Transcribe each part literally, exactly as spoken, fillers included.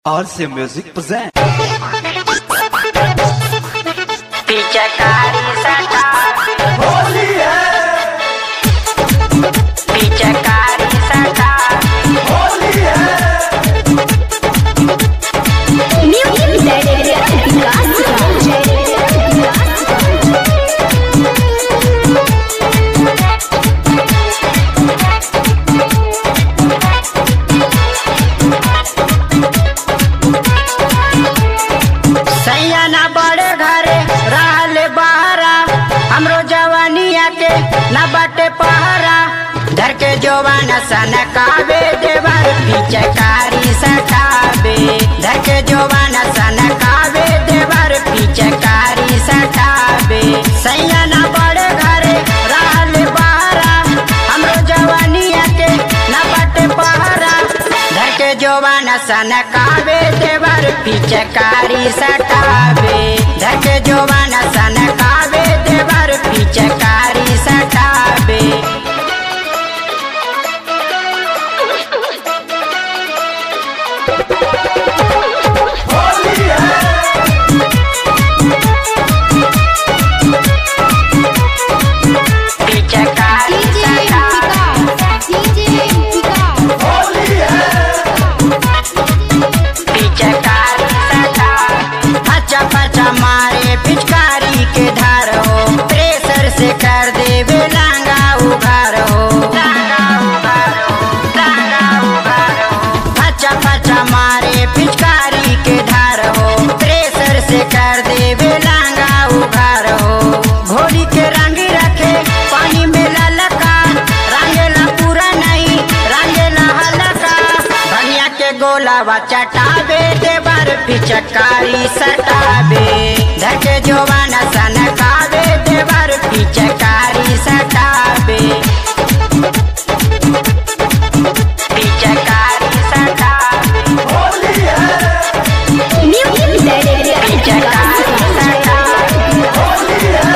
R C Music present. पिचकारी सटा होली है, पिचकारी सटा होली है। सैया बड़े घरे रहले बहरा, हमरो जवानिया के न बटे पहरा। धर के जोवाना सनकावे देवर पिचकारी सटावे, धर के जोवाना सनकावे देवर पिचकारी सटावे। सैया न बड़े घरे रहले बहरा, हमरो जवानिया के न बटे पहरा। धर के जोवाना सनकावे देवर पिचकारी सटावे, धर के जोवाना सनकावे देवर पिचकारी सटावे। होली है, पिचकारी सटावे, होली है। पिचकारी सटावे। पचा पचा मारे पिचकारी के धार हो, प्रेशर से कर देवे लांगा उघार हो, लांगा उघार हो, लांगा उघार हो। पचा पचा मारे पिचकारी के धार हो, प्रेशर से कर देवे लांगा उघार हो। घोड़ी के रंग रखे पानी में ललका, रंगेला पूरा नहीं रंगेला हल्का। धनिया के गोलावा चटावे देवर पिचकारी सटावे, धर के जोवाना सनकावे देवर पिचकारी सटावे। पिचकारी सटावे, होली है, पिचकारी सटावे। होली है।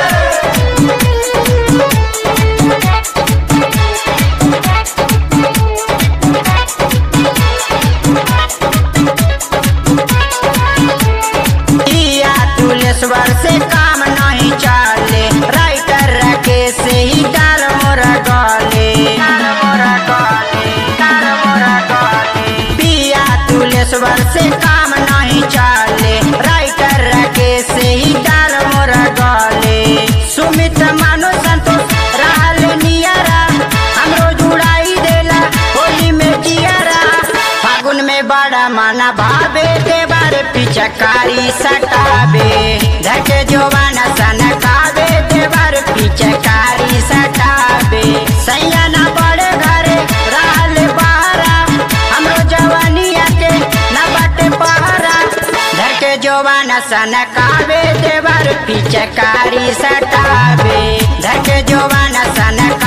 दिया तुलेश्वर से काम नहीं चले, राइटर रखे से ही डाल मोरा गले, डाल मोरा गले, डाल मोरा गले। पिया तुलेश्वर से काम नहीं चले, राइटर रखे से ही डाल मोरा गले। सुमित मानो संतोष रहल नियरा, हमरो जुड़ाई देला होली में जियरा। फागुन में बड़ा माना भावे देवर पिचकारी सटावे, धर के जोवाना सनकावे देवर पिचकारी सटावे। सैया न बड़े घरे रहले बहरा, हमरो जवानिया के न बटे पहरा। धर के जोवाना सनकावे देवर पिचकारी सटावे, धर के जोवाना सनकावे।